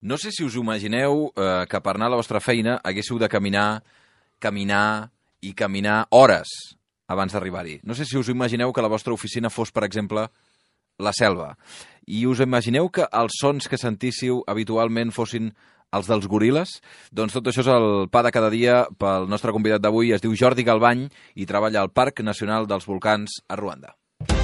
No sé si us imagineu que per anar a la vostra feina haguéssiu de caminar hores abans d'arribar-hi. No sé si us imagineu que la vostra oficina fos, per exemple, la selva. I us imagineu que els sons que sentíssiu habitualment fossin els dels goril·les? Doncs tot això és el pa de cada dia pel nostre convidat d'avui. Es diu Jordi Galbany i treballa al Parc Nacional dels Volcans a Ruanda.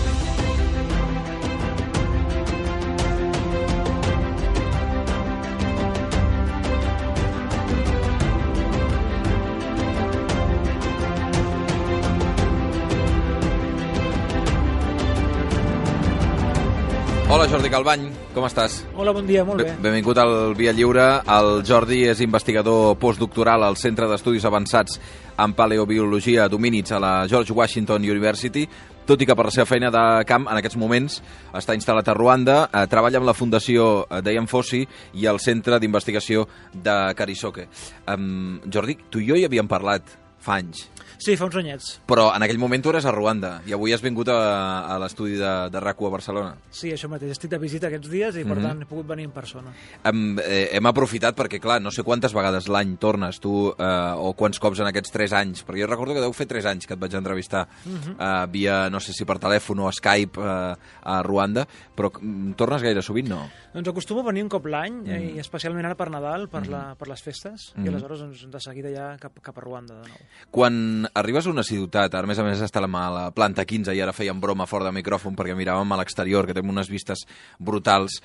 Hola, Jordi Galbany, com estàs? Hola, bon dia, molt bé. Benvingut al Via Lliure. El Jordi és investigador postdoctoral al Centre d'Estudis Avançats en Paleobiologia d'Homínids a la George Washington University, tot i que per la seva feina de camp en aquests moments està instal·lat a Ruanda, treballa amb la Fundació Dian Fossey i el Centre d'Investigació de Karisoke. Jordi, tu i jo hi havíem parlat fa anys. Sí, fa uns anyets. Però en aquell moment tu eres a Ruanda i avui has vingut a l'estudi de RACU a Barcelona. Sí, això mateix. Estic de visita aquests dies i, per tant, he pogut venir en persona. Hem aprofitat perquè, clar, no sé quantes vegades l'any tornes tu o quants cops en aquests 3 anys, però jo recordo que deu fer 3 anys que et vaig entrevistar via, no sé si per telèfon o Skype a Ruanda, però tornes gaire sovint, no? Doncs acostumo a venir un cop l'any, i especialment ara per Nadal, per les festes, i aleshores doncs, de seguida ja cap a Ruanda de nou. Quan arribes a una ciutat, ara a més està a la planta 15 i ara fèiem broma fora de micròfon perquè miràvem a l'exterior, que tenim unes vistes brutals,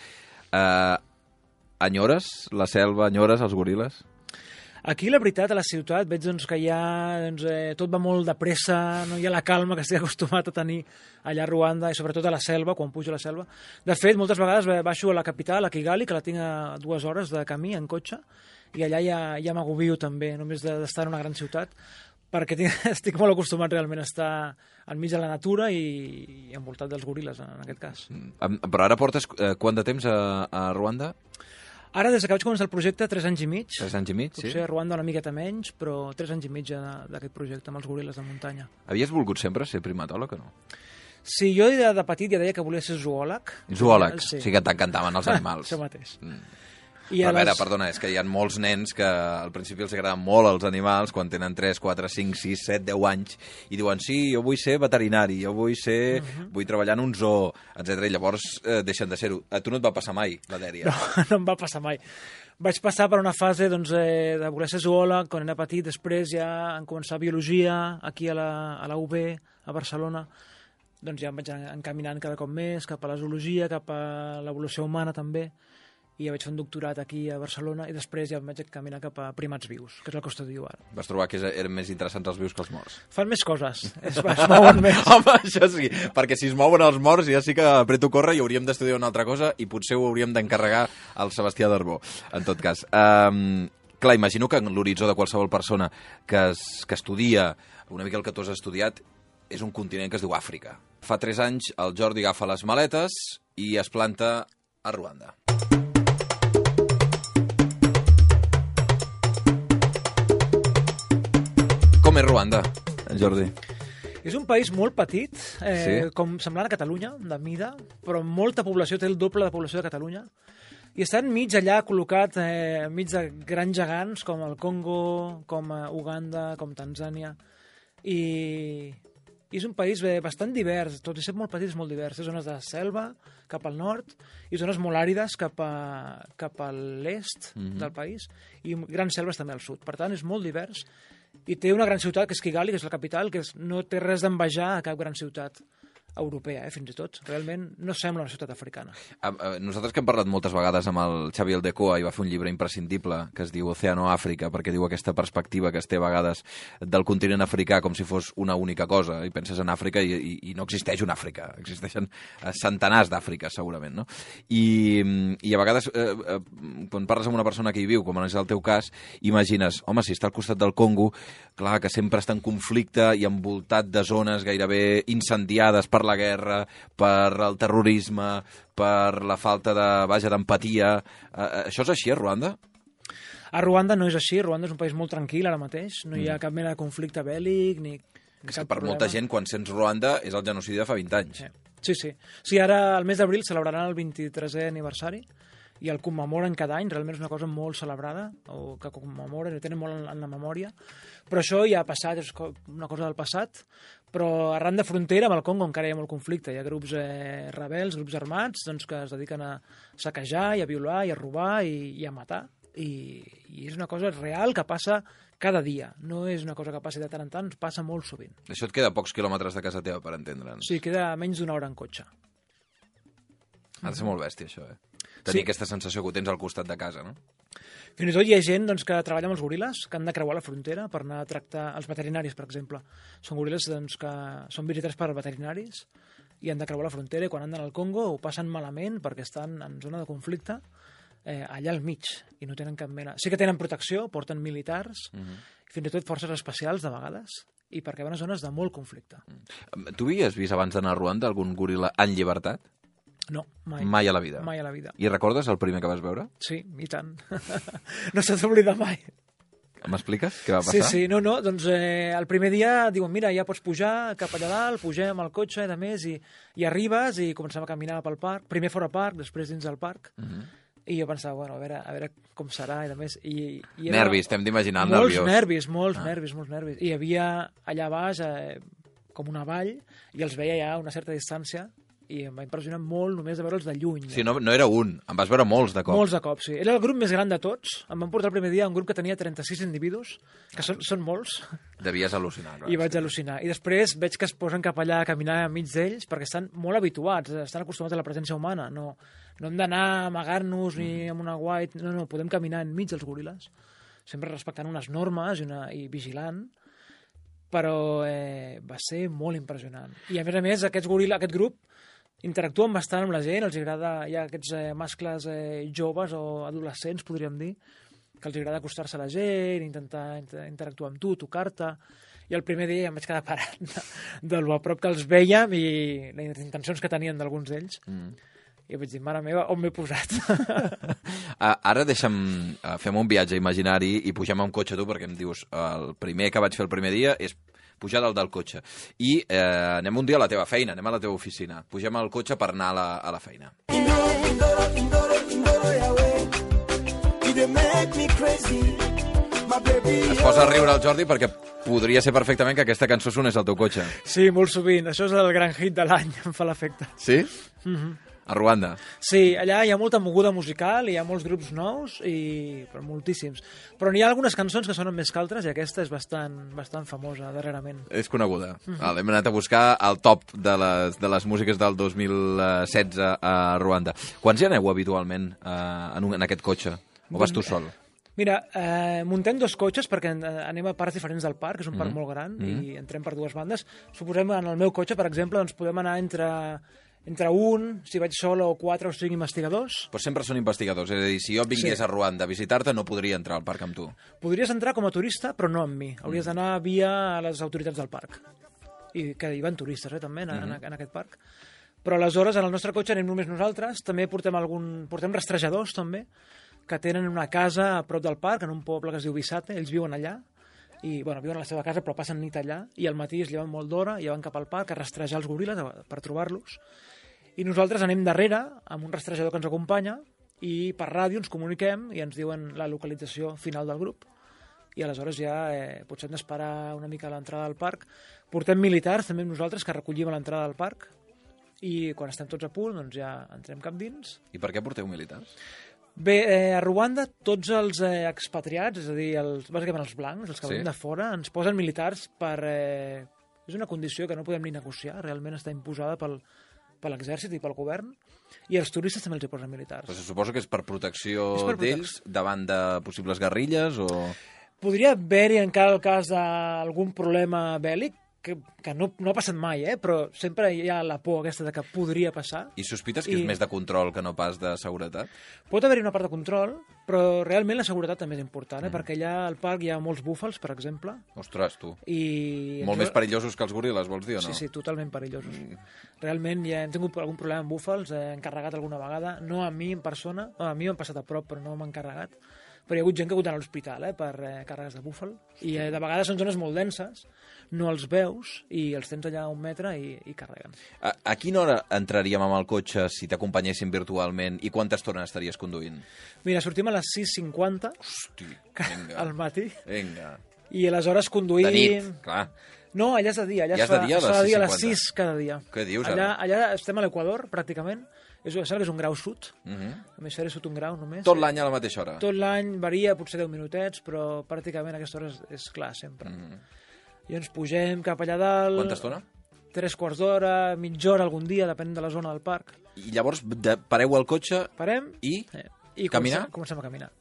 enyores la selva, enyores els goril·les? Aquí, la veritat, a la ciutat veig doncs, que tot va molt de pressa, no hi ha la calma que estic acostumat a tenir allà a Ruanda i sobretot a la selva, quan pujo a la selva. De fet, moltes vegades baixo a la capital, a Kigali, que la tinc a 2 hores de camí en cotxe, i allà ja m'agobio també, només d'estar en una gran ciutat, perquè estic molt acostumat realment a estar enmig de la natura i envoltat dels goril·les, en aquest cas. Però ara portes quant de temps a Ruanda? Ara, des que vaig començar el projecte, 3 anys i mig. 3 anys i mig, sí? Potser a Ruanda una miqueta menys, però 3 anys i mig d'aquest projecte amb els goril·les de muntanya. Havies volgut sempre ser primatòleg o no? Sí, jo de petit ja deia que volia ser zoòleg. Zoòleg, sí que t'encantaven els animals. Això mateix. Però a veure, perdona, és que hi ha molts nens que al principi els agraden molt els animals quan tenen 3, 4, 5, 6, 7, 10 anys i diuen, sí, jo vull ser veterinari, jo vull treballar en un zoo, etc. I llavors deixen de ser-ho. A tu no et va passar mai la dèria? No em va passar mai. Vaig passar per una fase de voler ser zoòleg quan era petit, després ja en començar biologia aquí a la UB, a Barcelona. Doncs ja em vaig encaminant cada cop més cap a la zoologia, cap a l'evolució humana també, i ja vaig fer un doctorat aquí a Barcelona i després ja em vaig caminar cap a primats vius, que és el que estudio ara. Vas trobar que eren més interessants els vius que els morts? Fan més coses, es mouen més. Home, això sí, perquè si es mouen els morts ja sí que apreto córrer i hauríem d'estudiar una altra cosa i potser ho hauríem d'encarregar al Sebastià Darbó, en tot cas. Clar, imagino que en l'horitzó de qualsevol persona que estudia una mica el que tu has estudiat és un continent que es diu Àfrica. Fa 3 anys el Jordi agafa les maletes i es planta a Ruanda. Com és Ruanda, Jordi? És un país molt petit, sí? com semblant a Catalunya, de mida, però amb molta població, té el doble de població de Catalunya, i està enmig allà col·locat, enmig de grans gegants com el Congo, com Uganda, com Tanzània, i és un país bastant divers, tot i ser molt petit és molt divers. Té zones de selva cap al nord i zones molt àrides cap a l'est del país i grans selves també al sud. Per tant, és molt divers i té una gran ciutat, que és Kigali, que és la capital, que no té res d'envejar a cap gran ciutat europea, fins i tot. Realment no sembla una ciutat africana. Nosaltres que hem parlat moltes vegades amb el Xavi Aldecoa i va fer un llibre imprescindible que es diu Oceano Àfrica, perquè diu aquesta perspectiva que es té a vegades del continent africà com si fos una única cosa, i penses en Àfrica i no existeix una Àfrica, existeixen centenars d'Àfriques segurament, no? I a vegades quan parles amb una persona que hi viu, com és el teu cas, imagines, home, si està al costat del Congo, clar, que sempre està en conflicte i envoltat de zones gairebé incendiades per la guerra, per el terrorisme, per la falta d'empatia. Això és així a Ruanda? A Ruanda no és així. Ruanda és un país molt tranquil ara mateix. No hi ha cap mena de conflicte bèl·lic ni és que per molta gent, quan sents Ruanda, és el genocidi de fa 20 anys. Sí. Sí, ara, al mes d'abril, celebraran el 23è aniversari i el commemoren cada any, realment és una cosa molt celebrada, o que commemoren, ho tenen molt en la memòria, però això ja ha passat, és una cosa del passat, però arran de frontera amb el Congo encara hi ha molt conflicte, hi ha grups rebels, grups armats, doncs, que es dediquen a saquejar i a violar i a robar i a matar, i és una cosa real que passa cada dia, no és una cosa que passi de tant en tant, passa molt sovint. Això et queda a pocs quilòmetres de casa teva, per entendre'ns. Sí, queda menys d'una hora en cotxe. Ha de ser molt bèstia, això, Tenir aquesta sensació que ho tens al costat de casa, no? Fins i tot hi ha gent doncs, que treballa amb els goril·les, que han de creuar la frontera per anar a tractar els veterinaris, per exemple. Són goril·les doncs, que són visitats per veterinaris i han de creuar la frontera i quan anden al Congo ho passen malament perquè estan en zona de conflicte allà al mig i no tenen cap mena. Sí que tenen protecció, porten militars, fins i tot forces especials de vegades, i perquè van a zones de molt conflicte. Tu havies vist abans d'anar a Ruanda algun goril·la en llibertat? No, mai. Mai a la vida? Mai a la vida. I recordes el primer que vas veure? Sí, i tant. No s'ha d'oblidar mai. M'expliques què va passar? Sí, no, doncs el primer dia diuen, mira, ja pots pujar cap allà dalt, pugem al cotxe i de més, i arribes i comencem a caminar pel parc, primer fora parc, després dins del parc, i jo pensava, bueno, a veure com serà i de més. I nervis, t'hem d'imaginar nerviós. Molts Molts nervis. I hi havia allà baix com una vall i els veia ja a una certa distància i em va impressionar molt només de veure'ls de lluny. Sí, no era un, em vas veure molts de cop. Molts de cop, sí. Era el grup més gran de tots. Em van portar el primer dia un grup que tenia 36 individus, que són molts. Devies al·lucinar. Clar, I vaig al·lucinar. I després veig que es posen cap allà a caminar enmig d'ells perquè estan molt habituats, estan acostumats a la presència humana. No hem d'anar a amagar-nos ni amb una guait. No, podem caminar enmig dels goril·les, sempre respectant unes normes i vigilant, però va ser molt impressionant. I a més aquest grup interactuen bastant amb la gent, els agrada, hi ha aquests mascles joves o adolescents, podríem dir, que els agrada acostar-se a la gent, intentar interactuar amb tu, tocar-te, i el primer dia ja em vaig quedar parat del bo prop que els vèiem i les intencions que tenien d'alguns d'ells. I vaig dir, mare meva, on m'he posat? Ara fem un viatge imaginari i pugem a un cotxe tu, perquè em dius, el primer que vaig fer el primer dia és pujar dalt del cotxe. I anem un dia a la teva feina, anem a la teva oficina. Pugem al cotxe per anar a la feina. Es posa a riure el Jordi perquè podria ser perfectament que aquesta cançó sonés al teu cotxe. Sí, molt sovint. Això és el gran hit de l'any, em fa l'efecte. Sí? A Ruanda. Sí, allà hi ha molta moguda musical, hi ha molts grups nous, però moltíssims. Però n'hi ha algunes cançons que sonen més que altres i aquesta és bastant famosa darrerament. És coneguda. Hem anat a buscar el top de les músiques del 2016 a Ruanda. Quants hi aneu habitualment en aquest cotxe? O vas tu sol? Mira, muntem dos cotxes perquè anem a parts diferents del parc, és un parc molt gran, i entrem per dues bandes. Suposem en el meu cotxe, per exemple, doncs podem anar entre un, si vaig sol, o 4 o 5 investigadors. Però sempre són investigadors, és a dir, si jo vingués a Ruanda a visitar-te, no podria entrar al parc amb tu. Podries entrar com a turista, però no amb mi. Hauries d'anar via les autoritats del parc. I que hi van turistes, també, en aquest parc. Però aleshores, en el nostre cotxe anem només nosaltres, també portem rastrejadors, també, que tenen una casa a prop del parc, en un poble que es diu Bissate, ells viuen allà, i viuen a la seva casa però passen nit allà, i al matí es lleven molt d'hora i van cap al parc a rastrejar els goril·les per trobar-los. I nosaltres anem darrere amb un rastrejador que ens acompanya i per ràdio ens comuniquem i ens diuen la localització final del grup. I aleshores ja potser hem d'esperar una mica a l'entrada del parc. Portem militars també amb nosaltres que recollim a l'entrada del parc i quan estem tots a punt doncs ja entrem cap dins. I per què porteu militars? Bé, a Ruanda tots els expatriats, és a dir, bàsicament els blancs, els que venim de fora, ens posen militars per... És una condició que no podem ni negociar, realment està imposada per l'exèrcit i pel govern, i els turistes també els hi posen militars. Però se suposa que és per protecció d'ells davant de possibles guerrilles o... Podria haver-hi encara el cas d'algun problema bèl·lic, que no ha passat mai, però sempre hi ha la por aquesta de que podria passar. I sospites que és més de control que no pas de seguretat? Pot haver-hi una part de control, però realment la seguretat també és important, perquè allà al parc hi ha molts búfals, per exemple. Ostres, tu. Molt més perillosos que els goril·les, vols dir o no? Sí, totalment perillosos. Realment ja hem tingut algun problema amb búfals, he encarregat alguna vegada, no a mi en persona, a mi m'han passat a prop, però no m'han encarregat, però hi ha hagut gent que ha hagut d'anar a l'hospital per càrregues de búfal, i de vegades són zones molt denses, no els veus i els tens allà a 1 metre i carreguen. A quina hora entraríem amb el cotxe si t'acompanyéssim virtualment i quanta estona estaries conduint? Mira, sortim a les 6:50 Hosti, vinga. al matí Vinga. i aleshores conduïm... De nit, clar. No, allà és de dia. Allà ja es fa de dia a les 6:50. 6 cada dia. Què dius, ara? Allà estem a l'Equador, pràcticament. Sembla que és un grau sud. L'hemisferi sud un grau només. Tot l'any a la mateixa hora? Tot l'any varia, potser 10 minutets, però pràcticament a aquesta hora és clar, sempre. I ens pugem cap allà dalt... Quanta estona? 3/4 d'hora, mitja hora algun dia, depèn de la zona del parc. I llavors pareu al cotxe Parem i caminar? Comencem a caminar.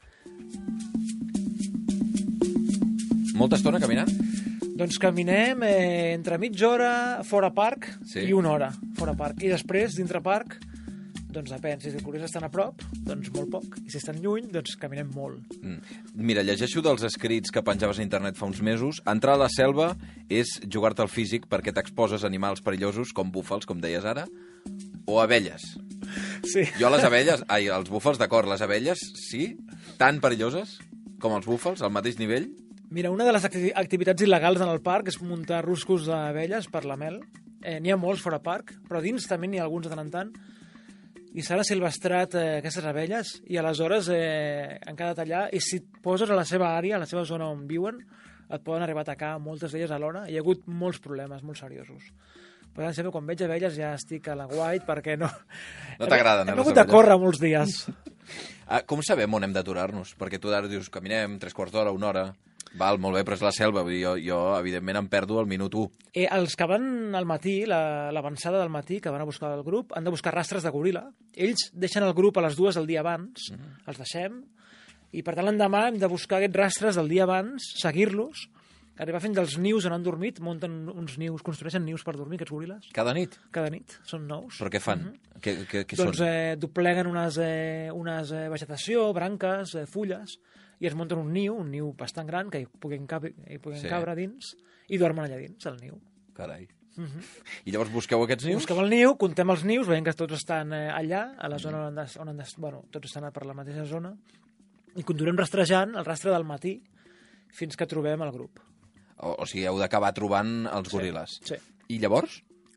Molta estona caminant? Doncs caminem entre mitja hora fora parc i 1 hora fora parc. I després, dintre parc, doncs depèn. Si els curiosos estan a prop, doncs molt poc. I si estan lluny, doncs caminem molt. Mira, llegeixo dels escrits que penjaves a internet fa uns mesos. Entrar a la selva és jugar-te al físic perquè t'exposes a animals perillosos com búfals, com deies ara, o abelles. Sí. Jo les abelles... Ai, els búfals, d'acord. Les abelles, sí? Tan perilloses com els búfals, al mateix nivell? Mira, una de les activitats il·legals en el parc és muntar ruscos d'abelles per la mel. N'hi ha molts fora parc, però dins també n'hi ha alguns de tant en tant. I s'han silvestrat aquestes abelles i aleshores han quedat allà i si et poses a la seva àrea, a la seva zona on viuen, et poden arribar a atacar moltes d'elles alhora. Hi ha hagut molts problemes, molt seriosos. Per tant, sempre quan veig abelles ja estic a la guait perquè no... No t'agraden, Hem hagut de córrer molts dies. Com sabem on hem d'aturar-nos? Perquè tu ara dius, caminem 3/4 d'hora, 1 hora... Val, molt bé, però és la selva. Vull dir, jo, evidentment, em perdo al minut 1. Els que van al matí, l'avançada del matí, que van a buscar el grup, han de buscar rastres de goril·la. Ells deixen el grup a les 2 del dia abans, els deixem, i per tant l'endemà hem de buscar aquests rastres del dia abans, seguir-los, arribar fins als nius on han dormit, munten uns nius, construeixen nius per dormir, aquests goril·les. Cada nit? Cada nit, són nous. Però què fan? Què doncs són? dobleguen unes vegetació, branques, fulles, i es munten un niu bastant gran, que hi puguin cabre dins, i dormen allà dins, al niu. Carai. I llavors busqueu aquests nius? Busquem el niu, contem els nius, veiem que tots estan allà, a la zona on tots estan per la mateixa zona, i continuem rastrejant el rastre del matí fins que trobem el grup. O sigui, heu d'acabar trobant els goril·les. Sí. I llavors?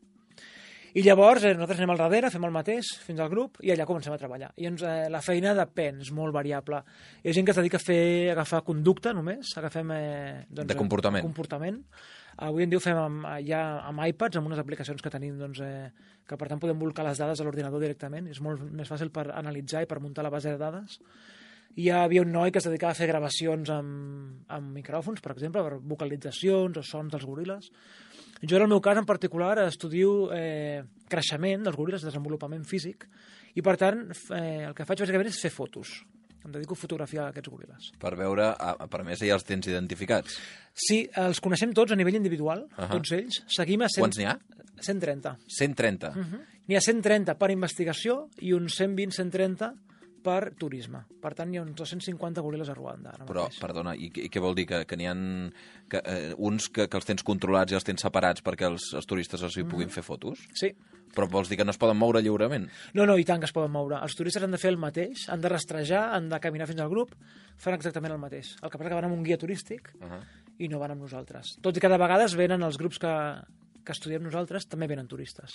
I llavors nosaltres anem al darrere, fem el mateix fins al grup i allà comencem a treballar. I la feina depèn, és molt variable. Hi ha gent que es dedica a agafar conducta només, agafem... de comportament. Comportament. Avui en dia ho fem ja amb iPads, amb unes aplicacions que tenim que per tant podem volcar les dades a l'ordinador directament. És molt més fàcil per analitzar i per muntar la base de dades. Hi havia un noi que es dedicava a fer gravacions amb micròfons, per exemple, per vocalitzacions o sons dels goril·les. Jo, en el meu cas, en particular, estudio creixement dels goril·les, desenvolupament físic, i, per tant, el que faig bàsicament és fer fotos. Em dedico a fotografiar aquests goril·les. Per veure, per més, ja els tens identificats. Sí, els coneixem tots a nivell individual, tots ells. Seguim a Quants n'hi ha? 130. 130. N'hi ha 130 per investigació i uns 120-130 per turisme. Per tant, hi ha uns 250 goril·les a Ruanda. Però, perdona, i què vol dir? Que n'hi ha uns que els tens controlats i els tens separats perquè els turistes els hi puguin fer fotos? Sí. Però vols dir que no es poden moure lliurement? No, i tant que es poden moure. Els turistes han de fer el mateix, han de rastrejar, han de caminar fins al grup, fan exactament el mateix. El que passa que van amb un guia turístic i no van amb nosaltres. Tot i que de vegades venen els grups que estudiem nosaltres, també venen turistes.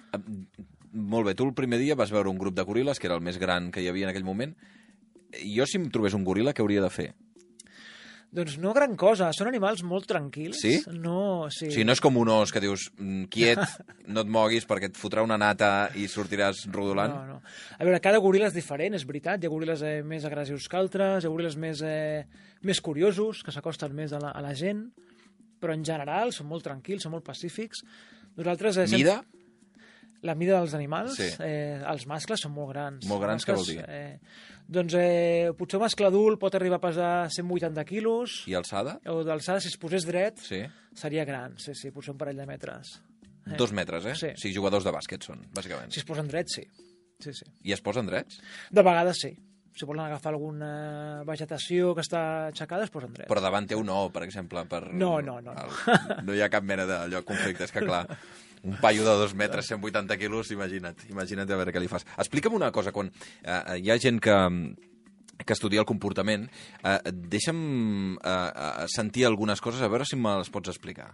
Molt bé, tu el primer dia vas veure un grup de goril·les, que era el més gran que hi havia en aquell moment. Jo, si em trobés un goril·la, què hauria de fer? Doncs no gran cosa, són animals molt tranquils. Sí? No, sí. O sigui, no és com un os que dius, quiet, no et moguis perquè et fotrà una nata i sortiràs rodolant? No. A veure, cada goril·la és diferent, és veritat. Hi ha goril·les més agressius que altres, hi ha goril·les més curiosos, que s'acosten més a la gent, però en general són molt tranquils, són molt pacífics. Nosaltres... Mida? La mida dels animals, sí. Els mascles són molt grans. Molt grans, què vol dir? Doncs potser un mascle adult pot arribar a pesar 180 quilos. I alçada? O d'alçada, si es posés dret, sí. Seria gran, sí, potser un parell de metres. 2 metres, Sí. O sigui, jugadors de bàsquet són, bàsicament. Si es posen drets, sí. I es posen drets? De vegades sí. Si volen agafar alguna vegetació que està aixecada, es posen drets. Però davant teu no, per exemple. No. No hi ha cap mena d'allò conflicte, és que clar... Un paio de 2 metres, 180 quilos, imagina't a veure què li fas. Explica'm una cosa, quan hi ha gent que que estudia el comportament. Deixa'm sentir algunes coses, a veure si me les pots explicar.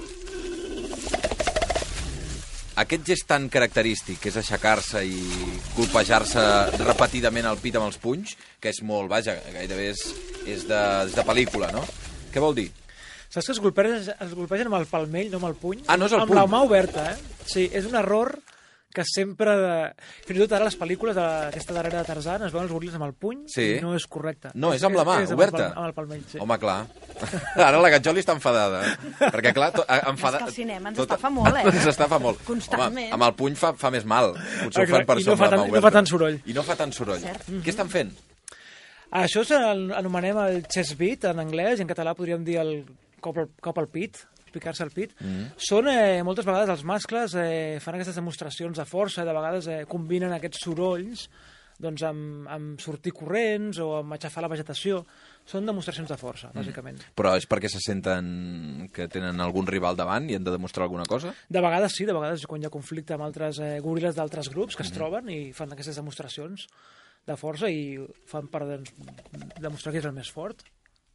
Aquest gest tan característic, que és aixecar-se i colpejar-se repetidament al pit amb els punys, que és molt, vaja, gairebé és de pel·lícula, no? Què vol dir? Saps que es golpegen amb el palmell, no amb el puny? Ah, no és el puny? Amb la mà oberta, Sí, és un error que sempre... Fins i tot ara les pel·lícules d'aquesta darrera de Tarzan es veuen els goril·les amb el puny i no és correcte. No, és amb la mà, oberta. Amb el palmell, sí. Home, clar. Ara la Gatjoli està enfadada. Perquè, clar, enfadada... És que el cinema ens estafa molt, Ens estafa molt. Constantment. Home, amb el puny fa més mal. Potser ho fan per això amb la mà oberta. I no fa tant soroll. I no fa tant soroll. Què estan fent? Això anomenem el chest beat en anglès, i en català podríem dir el cop al pit, picar-se al pit. Són, moltes vegades, els mascles fan aquestes demostracions de força, de vegades combinen aquests sorolls doncs, amb sortir corrents o amb aixafar la vegetació. Són demostracions de força, bàsicament. Però és perquè se senten que tenen algun rival davant i han de demostrar alguna cosa? De vegades sí, de vegades quan hi ha conflicte amb altres goril·les d'altres grups que es troben i fan aquestes demostracions de força i fan per demostrar que és el més fort.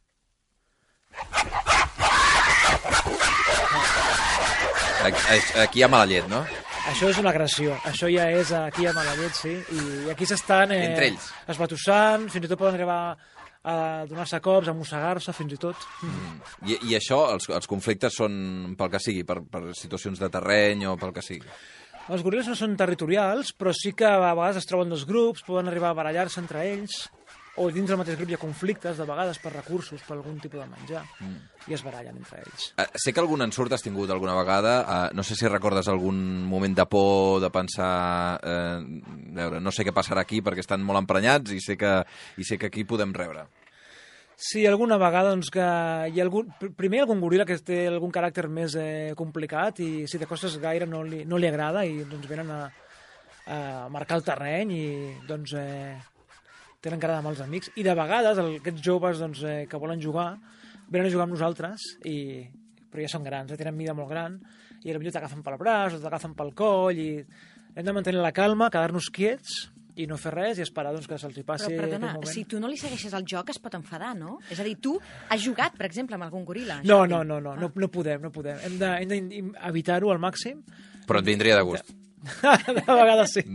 Aquí hi ha mala llet, no? Això és una agressió. Això ja és aquí hi ha mala llet, sí. I aquí s'estan entre ells esbatussant, fins i tot poden arribar a donar-se cops, a mossegar-se, fins i tot. I això, els conflictes són pel que sigui, per situacions de terreny o pel que sigui? Els goril·les no són territorials, però sí que a vegades es troben dos grups, poden arribar a barallar-se entre ells, o dins del mateix grup hi ha conflictes, de vegades per recursos, per algun tipus de menjar, i es barallen entre ells. Sé que algun ensurt has tingut alguna vegada, no sé si recordes algun moment de por, de pensar, veure, no sé què passarà aquí perquè estan molt emprenyats i sé que aquí podem rebre. Sí, alguna vegada doncs, que hi ha primer algun goril·la que té algun caràcter més complicat i si t'acostes gaire no li agrada i doncs venen a marcar el terreny i doncs tenen cara de mals amics. I de vegades aquests joves doncs, que volen jugar venen a jugar amb nosaltres però ja són grans, tenen mida molt gran i potser t'agafen pel braç o t'agafen pel coll i hem de mantenir la calma, quedar-nos quiets i no fer res i esperar doncs, que se'ls hi passi però, perdona, aquest moment. Si tu no li segueixes el joc es pot enfadar, no? És a dir, tu has jugat, per exemple, amb algun goril·la? No podem. Hem d'evitar-ho al màxim. Però et vindria de gust. De vegades sí.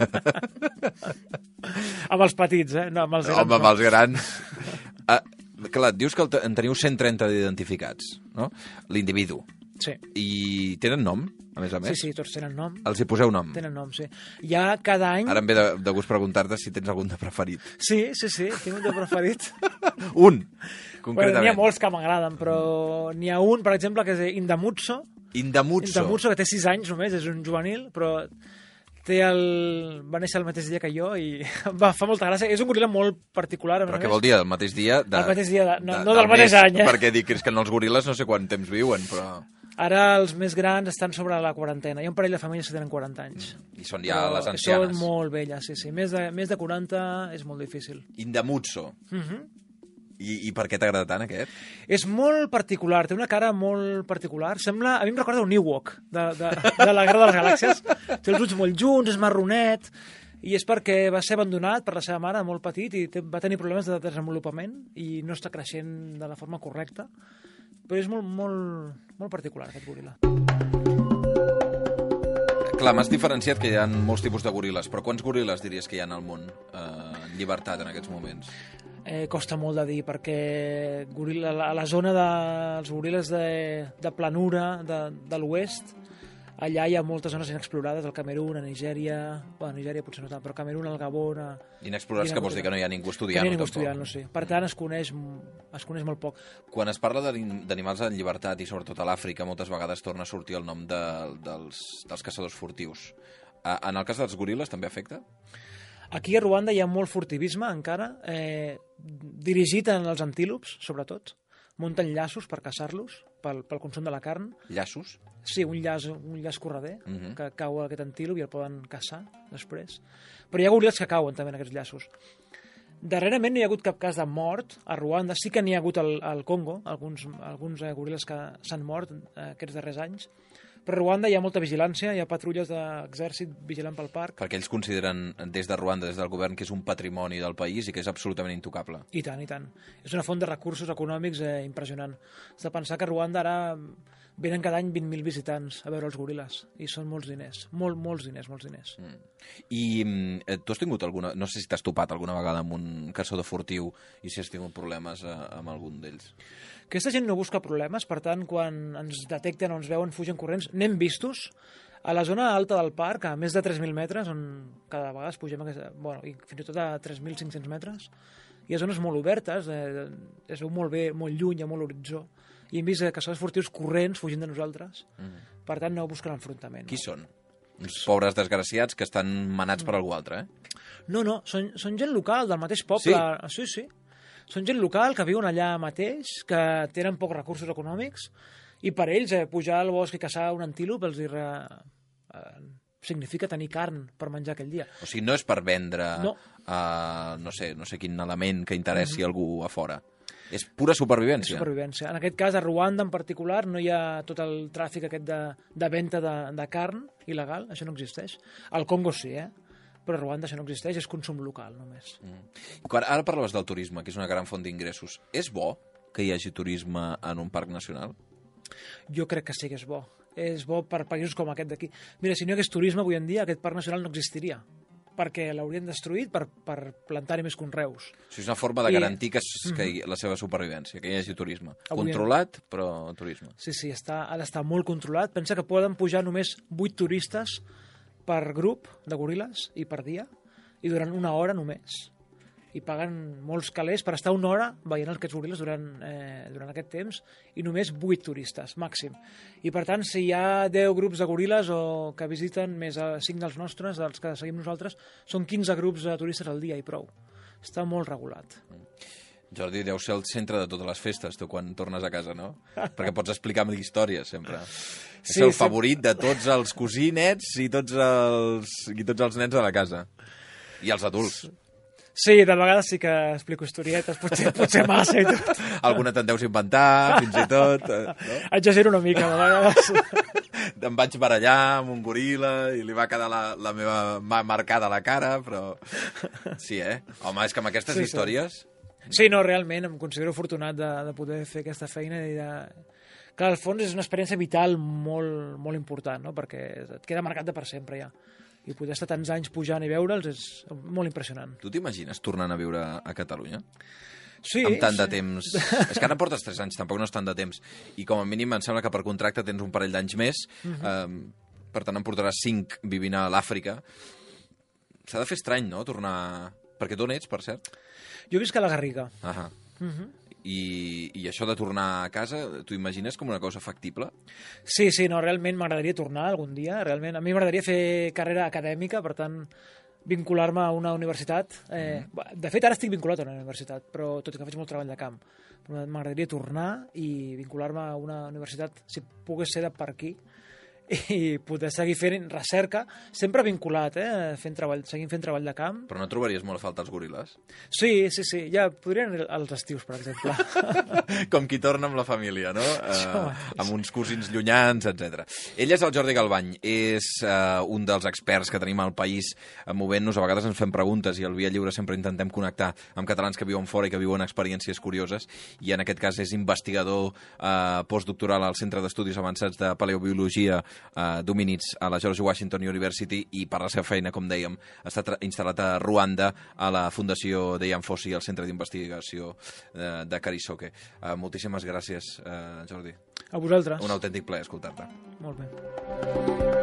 Amb els petits, no, amb els grans. Home, amb els grans. Clar, dius que en teniu 130 identificats, no? L'individu. Sí. I tenen nom, a més a més? Sí, tots tenen nom. Els hi poseu nom? Tenen nom, sí. Ja cada any... Ara em ve de gust preguntar-te si tens algun de preferit. Sí, tinc un de preferit. Un, concretament. Bueno, n'hi ha molts que m'agraden, però n'hi ha un, per exemple, que és Indamutso. Indamutso, que té 6 anys només, és un juvenil, però va néixer el mateix dia que jo i fa molta gràcia. És un goril·la molt particular. Però què vol dir, el mateix dia? El mateix dia, no del mateix any. Perquè dic que els goril·les no sé quant temps viuen, però... Ara els més grans estan sobre la quarantena. Hi ha un parell de famílies que tenen 40 anys. I són ja les ancianes. Són molt velles, sí. Més de 40 és molt difícil. Indamutso. I per què t'agrada tant, aquest? És molt particular, té una cara molt particular. A mi em recorda un Ewok de la Guerra de les Galàxies. Té els ulls molt junts, és marronet, i és perquè va ser abandonat per la seva mare molt petit i va tenir problemes de desenvolupament i no està creixent de la forma correcta. Però és molt particular, aquest goril·la. Clar, m'has diferenciat que hi ha molts tipus de goril·les, però quants goril·les diries que hi ha al món en llibertat en aquests moments? Costa molt de dir, perquè a la zona dels goril·les de planura de l'oest, allà hi ha moltes zones inexplorades, al Camerun, a Nigèria... Bueno, a Nigèria potser no tant, però a Camerun, al Gabon... Inexplorats, que vols dir que no hi ha ningú estudiant-ho, tampoc? No hi ha ningú estudiant-ho, sí. Per tant, es coneix molt poc. Quan es parla d'animals en llibertat, i sobretot a l'Àfrica, moltes vegades torna a sortir el nom dels caçadors furtius. En el cas dels goril·les també afecta? Aquí a Ruanda hi ha molt furtivisme, encara, dirigit als antílops, sobretot. Munten llaços per caçar-los, pel consum de la carn. Llaços? Sí, un llaç correder, que cau aquest antílop i el poden caçar després. Però hi ha goril·les que cauen també en aquests llaços. Darrerament no hi ha hagut cap cas de mort a Ruanda. Sí que n'hi ha hagut al Congo, alguns goril·les que s'han mort aquests darrers anys, Però a Ruanda hi ha molta vigilància, hi ha patrulles d'exèrcit vigilant pel parc. Perquè ells consideren des de Ruanda, des del govern, que és un patrimoni del país i que és absolutament intocable. I tant, i tant. És una font de recursos econòmics impressionant. Has de pensar que a Ruanda ara venen cada any 20.000 visitants a veure els goril·les i són molts diners, molts diners. I tu has tingut alguna... No sé si t'has topat alguna vegada amb un caçador furtiu i si has tingut problemes amb algun d'ells. Aquesta gent no busca problemes, per tant, quan ens detecten o ens veuen, fugen corrents. N'hem vistos a la zona alta del parc, a més de 3.000 metres, on cada vegada pugem i fins i tot a 3.500 metres. Hi ha zones molt obertes, es veu molt bé, molt lluny, hi ha molt horitzó. I hem vist caçadors furtius corrents fugint de nosaltres. Per tant, no busquen enfrontament. Qui són? Uns pobres desgraciats que estan manats per algú altre, No, són gent local, del mateix poble. Sí. Són gent local que viuen allà mateix, que tenen pocs recursos econòmics, i per ells pujar al bosc i caçar un antílop els significa tenir carn per menjar aquell dia. O sigui, no és per vendre no sé quin element que interessi algú a fora. És pura supervivència. És supervivència. En aquest cas, a Ruanda en particular, no hi ha tot el tràfic aquest de venda de carn il·legal, això no existeix. Al Congo sí, però a Ruanda això no existeix, és consum local només. Ara parlaves del turisme, que és una gran font d'ingressos. És bo que hi hagi turisme en un parc nacional? Jo crec que sí que és bo. És bo per països com aquest d'aquí. Mira, si no hi hagués turisme avui en dia, aquest parc nacional no existiria, perquè l'haurien destruït per plantar-hi més conreus. O sigui, és una forma de garantir que la seva supervivència, que hi hagi turisme. Controlat, però turisme. Sí, ha d'estar molt controlat. Pensa que poden pujar només 8 turistes per grup de goril·les i per dia, i durant una hora només. I paguen molts calés per estar una hora veient aquests goril·les durant aquest temps, i només 8 turistes, màxim. I per tant, si hi ha 10 grups de goril·les que visiten, més 5 dels nostres, dels que seguim nosaltres, són 15 grups de turistes al dia i prou. Està molt regulat. Jordi, deu ser el centre de totes les festes, tu, quan tornes a casa, no? Perquè pots explicar mil històries, sempre. És el favorit de tots els cosinets i tots els nens de la casa. I els adults. Sí, de vegades sí que explico historietes, potser massa i tot. Alguna te'n deus inventar, fins i tot. No? Exagero una mica, de vegades. Em vaig barallar amb un goril·la i li va quedar la meva mà marcada a la cara, però... Sí, Home, és que amb aquestes històries... Sí, no, realment em considero afortunat de poder fer aquesta feina i que al fons és una experiència vital molt, molt important, no? Perquè et queda marcat de per sempre ja. I poder estar tants anys pujant i veure'ls és molt impressionant. Tu t'imagines tornant a viure a Catalunya? Sí. Amb tant de temps. És que ara portes 3 anys, tampoc no és tant de temps. I com a mínim em sembla que per contracte tens un parell d'anys més, per tant em portaràs 5 vivint a l'Àfrica. S'ha de fer estrany, no?, tornar... Perquè tu on ets, per cert? Jo visc a la Garriga. I això de tornar a casa, t'ho imagines com una cosa factible? Sí, no, realment m'agradaria tornar algun dia. Realment, a mi m'agradaria fer carrera acadèmica, per tant, vincular-me a una universitat. De fet, ara estic vinculat a una universitat, però tot i que faig molt treball de camp. M'agradaria tornar i vincular-me a una universitat, si pogués ser de per aquí, i poder seguir fent recerca, sempre vinculat, seguint fent treball de camp. Però no trobaries molt a falta els goril·les? Sí, ja podrien anar als estius, per exemple. Com qui torna amb la família, no? Amb uns cosins llunyans, etc. Ell és el Jordi Galvany, és un dels experts que tenim al país movent-nos. A vegades ens fem preguntes i al Via Lliure sempre intentem connectar amb catalans que viuen fora i que viuen experiències curioses, i en aquest cas és investigador postdoctoral al Centre d'Estudis Avançats de Paleobiologia Dominics a la George Washington University, i per la seva feina, com dèiem, està instal·lat a Ruanda, a la Fundació Dejan Fossey, al Centre d'Investigació de Karisoke. Moltíssimes gràcies, Jordi. A vosaltres. Un autèntic plaer escoltar-te. Molt bé.